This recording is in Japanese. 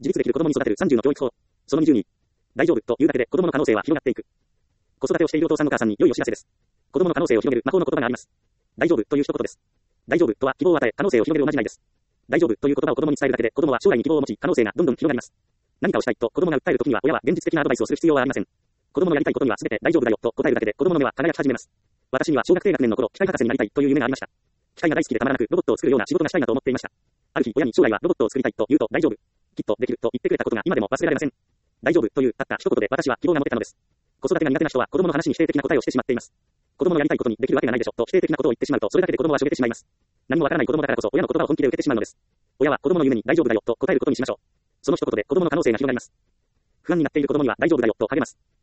自立できる子供に育てる30の教育法。その20に、大丈夫というだけで子供の可能性は広がっていく。子育てをしているお父さんお母さんに良いお知らせです。子供の可能性を広げる魔法の言葉があります。大丈夫という一言です。大丈夫とは希望を与え、可能性を広げるおまじないです。大丈夫という言葉を子供に伝えるだけで子供は将来に希望を持ち、可能性がどんどん広がります。何かをしたいと子供が訴えるときには親は現実的なアドバイスをする必要はありません。子供のやりたいことには全て大丈夫だよと答えるだけで子供の目は輝き始めます。私には小学低学年の頃、機械博士になりたいという夢がありました。機械が大好きでたまらなくロボットを作るような仕事がしたいなと思っていました。ある日親に将来はロボットを作りたいと言うと大丈夫。きっとできると言ってくれたことが今でも忘れられません。大丈夫というたった一言で私は希望が持てたのです。子育てが苦手な人は子供の話に否定的な答えをしてしまっています。子供のやりたいことにできるわけがないでしょと否定的なことを言ってしまうとそれだけで子供はしょげてしまいます。何もわからない子供だからこそ親の言葉を本気で受けてしまうのです。親は子供の夢に大丈夫だよと答えることにしましょう。その一言で子供の可能性が広がります。不安になっている子供には大丈夫だよと励ます。